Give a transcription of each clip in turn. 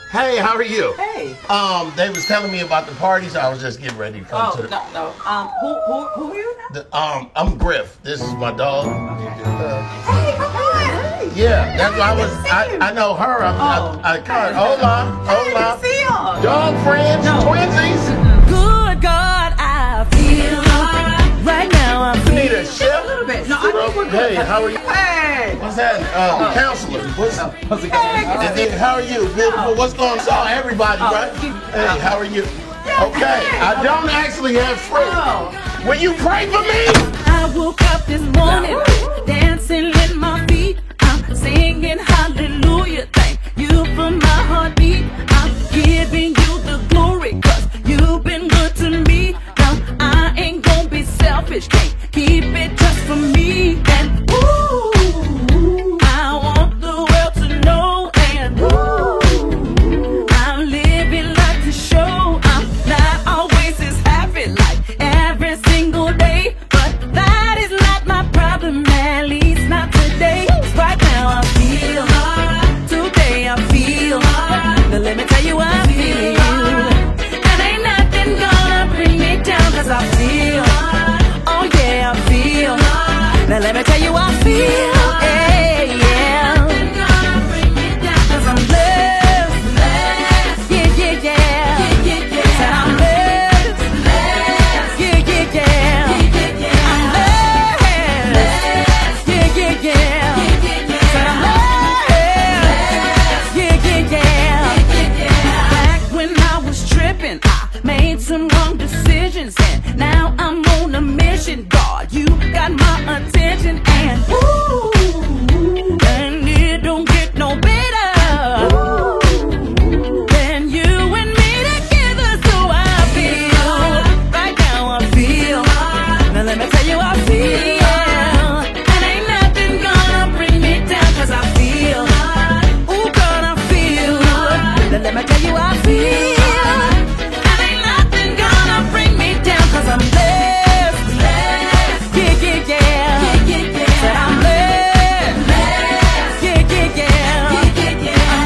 Hey, how are you? Hey. They was telling me about the parties. I was just getting ready to come to the. No. Who are you now? I'm Griff. This is my dog. Hey, come on. Yeah, that's why I know her. I can't. Hold on. See y'all. Dog friends, twinsies. Good God, I feel right now. I You need a chef? A little bit. No, I think we're good. Hey, how are you? Hey. What's that? Counselor. How's it going? And then, how are you? Beautiful. What's going on? Everybody, right? Hey, how are you? Okay. I don't actually have fruit. Will you pray for me? I woke up this morning, dancing with my feet. I'm singing hallelujah. Thank you for my heartbeat. I'm giving you the glory, 'cause you've been good to me. Now I ain't gonna be selfish. Can't keep it just for me. And ooh, I want the world to know. And ooh, I'm living life to show. I'm not always as happy like every single day, but that is not my problem, at least not today. 'Cause right now I feel, today I feel. Now let me tell you I feel, and ain't nothing gonna bring me down, 'cause I feel, oh yeah I feel. Now let me tell you I feel, yeah. 'Cause I'm blessed, yeah. Said I'm blessed, yeah. I'm blessed, yeah. Said I'm blessed, yeah. Back when I was tripping, I made some wrong decisions, and now I'm on a mission. God, you got my attention, and ooh, and it don't get no better than you and me together. So I feel, right now I feel. Now let me tell you I feel, and ain't nothing gonna bring me down, 'cause I feel, ooh God I feel. Now let me tell you I feel, and ain't nothing gonna bring me down, 'cause I'm blessed, yeah. Said I'm blessed, yeah. I'm blessed, yeah. I'm blessed,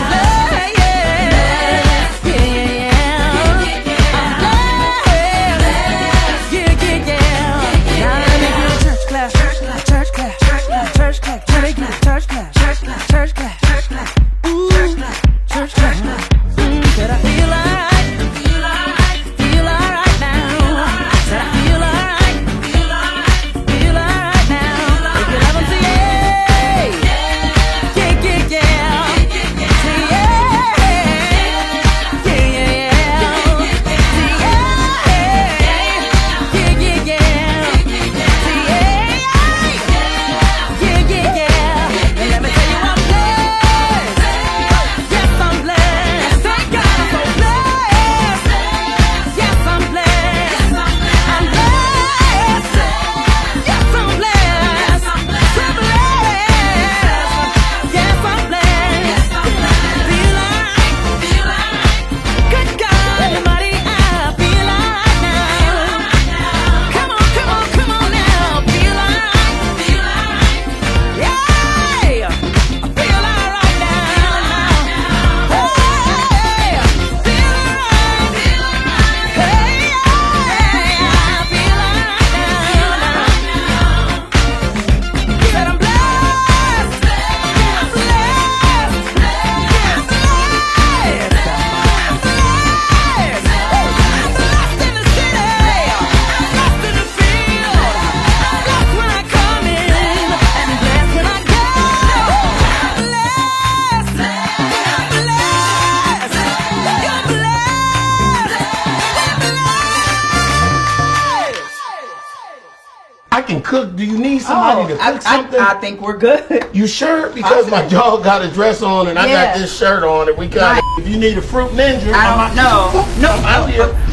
yeah. Now let me get a church class. Let me get a church class. Ooh, church class. Said I feel alright. Feel alright now. Said I feel alright. Feel alright now. If you love 'em, say yeah. Yeah. Say yeah. And let me tell you I'm blessed. Yes, I'm blessed. Thank God I'm so blessed. Yes, I'm blessed. I'm blessed. Yes, I'm blessed. So blessed. Yes, I'm blessed. Feel alright. Good God Almighty, I feel alright now. Come on now. Feel alright. Yeah, I feel alright now. Hey, feel alright. Hey, I feel alright now. Said I'm blessed. I can cook. Do you need somebody to cook something? I think we're good. You sure? Because my dog got a dress on and I got this shirt on and we got. If you need a fruit ninja, I don't know. No, I'm out here.